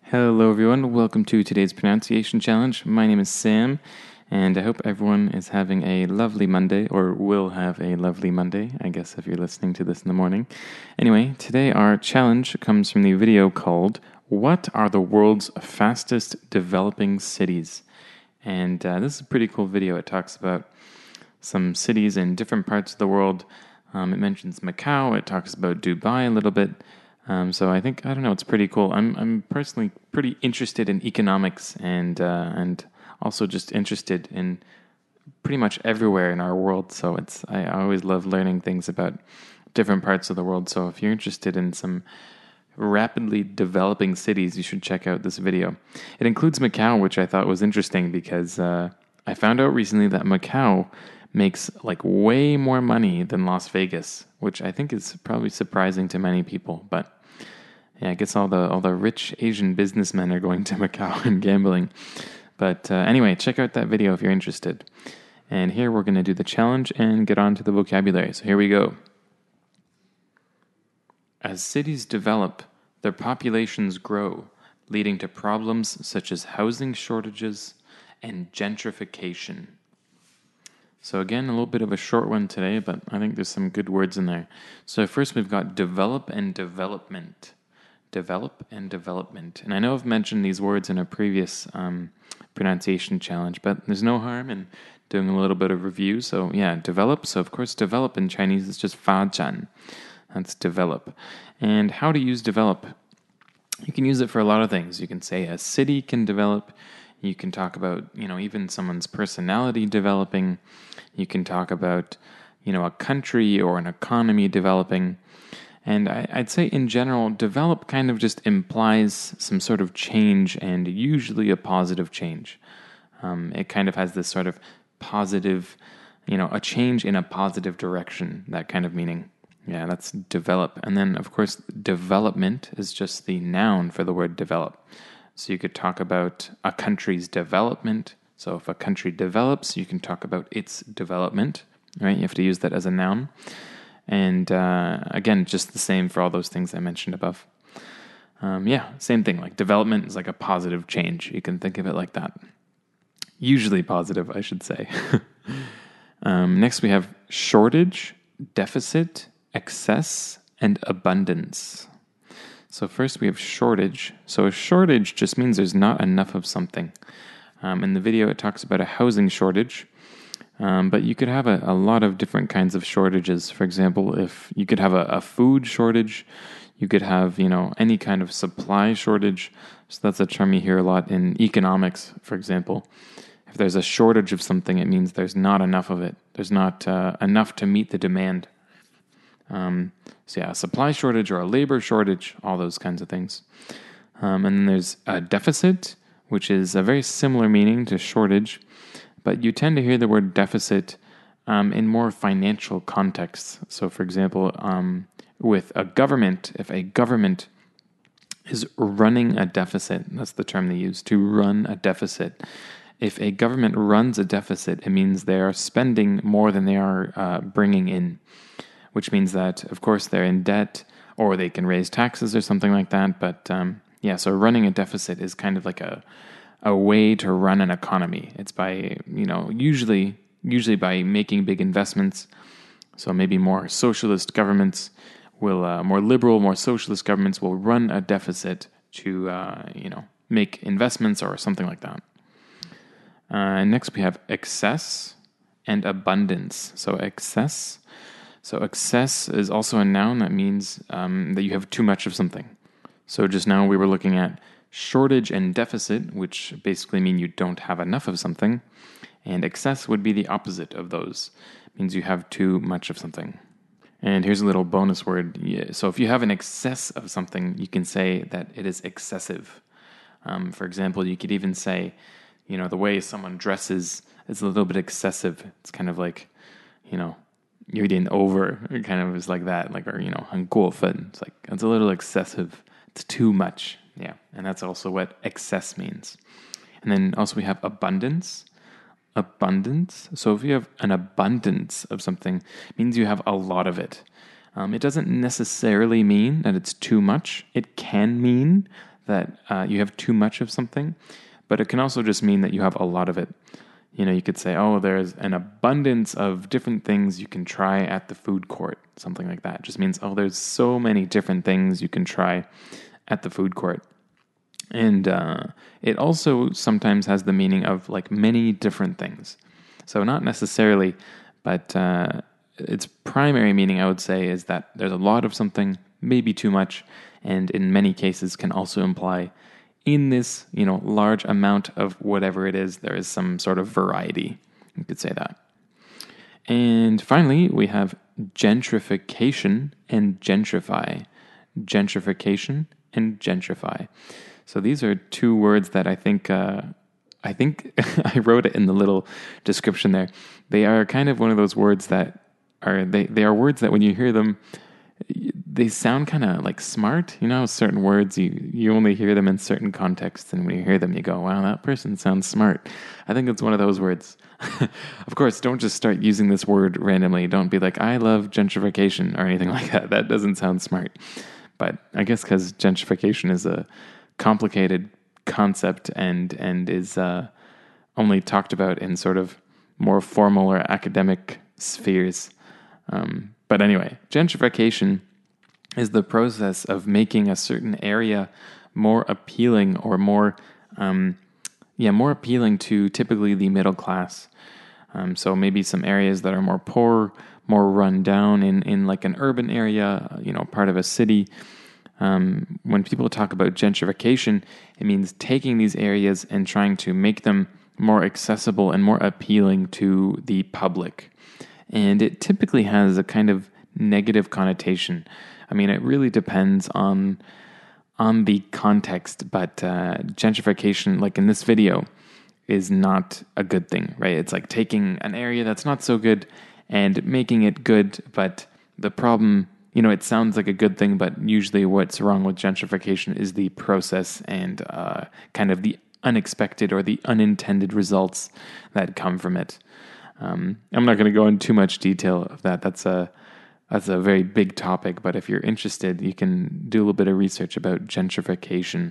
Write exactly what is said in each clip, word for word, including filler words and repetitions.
Hello, everyone. Welcome to today's pronunciation challenge. My name is Sam, and I hope everyone is having a lovely Monday, or will have a lovely Monday, I guess, if you're listening to this in the morning. Anyway, today our challenge comes from the video called What Are the World's Fastest Developing Cities? And uh, this is a pretty cool video. It talks about some cities in different parts of the world. Um, it mentions Macau. It talks about Dubai a little bit. Um, so I think I don't know. It's pretty cool. I'm I'm personally pretty interested in economics and uh, and also just interested in pretty much everywhere in our world. So it's I, I always love learning things about different parts of the world. So if you're interested in some rapidly developing cities, you should check out this video. It includes Macau, which I thought was interesting because uh, I found out recently that Macau makes like way more money than Las Vegas, which I think is probably surprising to many people. But yeah, I guess all the all the rich Asian businessmen are going to Macau and gambling. But uh, anyway, check out that video if you're interested. And here we're going to do the challenge and get on to the vocabulary. So here we go. As cities develop, their populations grow, leading to problems such as housing shortages and gentrification. So again, a little bit of a short one today, but I think there's some good words in there. So first we've got develop and development. Develop and development. And I know I've mentioned these words in a previous um, pronunciation challenge, but there's no harm in doing a little bit of review. So yeah, develop. So of course, develop in Chinese is just 发展. That's develop. And how to use develop? You can use it for a lot of things. You can say a city can develop. You can talk about, you know, even someone's personality developing. You can talk about, you know, a country or an economy developing. And I, I'd say in general, develop kind of just implies some sort of change and usually a positive change. Um, it kind of has this sort of positive, you know, a change in a positive direction, that kind of meaning. Yeah, that's develop. And then, of course, development is just the noun for the word develop. So you could talk about a country's development. So if a country develops, you can talk about its development, right? You have to use that as a noun. And uh, again, just the same for all those things I mentioned above. Um, yeah, same thing. Like development is like a positive change. You can think of it like that. Usually positive, I should say. um, next, we have shortage, deficit, excess, and abundance. So first we have shortage. So a shortage just means there's not enough of something. Um, in the video, it talks about a housing shortage. Um, but you could have a, a lot of different kinds of shortages. For example, if you could have a, a food shortage, you could have, you know, any kind of supply shortage. So that's a term you hear a lot in economics, for example. If there's a shortage of something, it means there's not enough of it. There's not uh, enough to meet the demand. Um, so yeah, a supply shortage or a labor shortage, all those kinds of things. Um, and then there's a deficit, which is a very similar meaning to shortage. But you tend to hear the word deficit um, in more financial contexts. So, for example, um, with a government, if a government is running a deficit, that's the term they use, to run a deficit. If a government runs a deficit, it means they are spending more than they are uh, bringing in, which means that, of course, they're in debt or they can raise taxes or something like that. But um, yeah, so running a deficit is kind of like a a way to run an economy. It's by, you know, usually usually by making big investments. So maybe more socialist governments will, uh, more liberal, more socialist governments will run a deficit to, uh, you know, make investments or something like that. Uh, next we have excess and abundance. So excess. So excess is also a noun that means um, that you have too much of something. So just now we were looking at shortage and deficit, which basically mean you don't have enough of something. And excess would be the opposite of those. It means you have too much of something. And here's a little bonus word. So if you have an excess of something, you can say that it is excessive. Um, for example, you could even say, you know, the way someone dresses is a little bit excessive. It's kind of like, you know, you're getting over. It kind of is like that. Like, or, you know, 很过分. It's like, it's a little excessive. It's too much. Yeah, and that's also what excess means. And then also we have abundance. Abundance. So if you have an abundance of something, it means you have a lot of it. Um, it doesn't necessarily mean that it's too much. It can mean that uh, you have too much of something, but it can also just mean that you have a lot of it. You know, you could say, oh, there's an abundance of different things you can try at the food court, something like that. It just means, oh, there's so many different things you can try at the food court. And uh, it also sometimes has the meaning of like many different things. So not necessarily, but uh, its primary meaning, I would say, is that there's a lot of something, maybe too much, and in many cases can also imply in this, you know, large amount of whatever it is, there is some sort of variety. You could say that. And finally, we have gentrification and gentrify. Gentrification and gentrify. So these are two words that I think, uh, I think I wrote it in the little description there. They are kind of one of those words that are, they, they are words that when you hear them, they sound kind of like smart. You know, certain words, you, you only hear them in certain contexts, and when you hear them, you go, wow, that person sounds smart. I think it's one of those words. Of course, don't just start using this word randomly. Don't be like, I love gentrification or anything like that. That doesn't sound smart. But I guess because gentrification is a complicated concept and, and is uh, only talked about in sort of more formal or academic spheres. Um, but anyway, gentrification is the process of making a certain area more appealing or more, um, yeah, more appealing to typically the middle class. Um, so maybe some areas that are more poor, more run down in, in like an urban area, you know, part of a city. Um, when people talk about gentrification, it means taking these areas and trying to make them more accessible and more appealing to the public. And it typically has a kind of negative connotation. I mean, it really depends on on the context, but uh, gentrification, like in this video, is not a good thing, right? It's like taking an area that's not so good and making it good, but the problem, you know, it sounds like a good thing, but usually what's wrong with gentrification is the process and uh, kind of the unexpected or the unintended results that come from it. Um, I'm not going to go into too much detail of that. That's a that's a very big topic, but if you're interested, you can do a little bit of research about gentrification.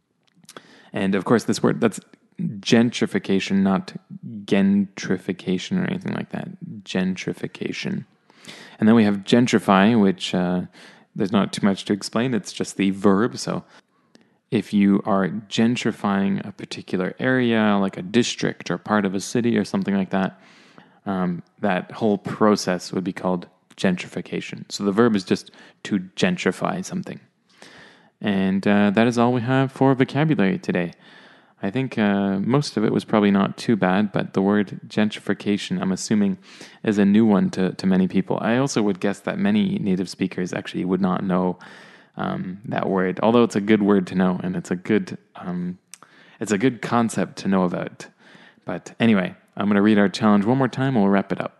And of course, this word, that's gentrification, not gentrification or anything like that. Gentrification. And then we have gentrify, which uh, there's not too much to explain. It's just the verb. So if you are gentrifying a particular area, like a district or part of a city or something like that, um, that whole process would be called gentrification. So the verb is just to gentrify something. And uh, that is all we have for vocabulary today. I think uh, most of it was probably not too bad, but the word gentrification, I'm assuming, is a new one to, to many people. I also would guess that many native speakers actually would not know um, that word, although it's a good word to know, and it's a good um, it's a good concept to know about. But anyway, I'm going to read our challenge one more time, and we'll wrap it up.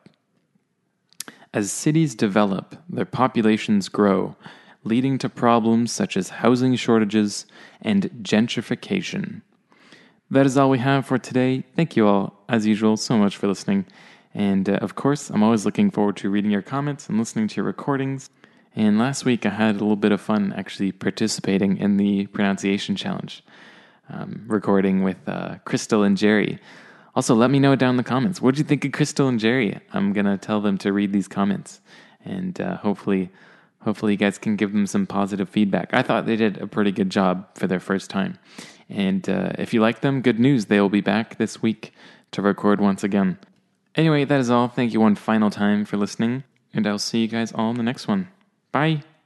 As cities develop, their populations grow, leading to problems such as housing shortages and gentrification. That is all we have for today. Thank you all, as usual, so much for listening. And uh, of course, I'm always looking forward to reading your comments and listening to your recordings. And last week, I had a little bit of fun actually participating in the pronunciation challenge, um, recording with uh, Crystal and Jerry. Also, let me know down in the comments. What did you think of Crystal and Jerry? I'm going to tell them to read these comments. And uh, hopefully, hopefully you guys can give them some positive feedback. I thought they did a pretty good job for their first time. And uh, if you like them, good news. They will be back this week to record once again. Anyway, that is all. Thank you one final time for listening. And I'll see you guys all in the next one. Bye.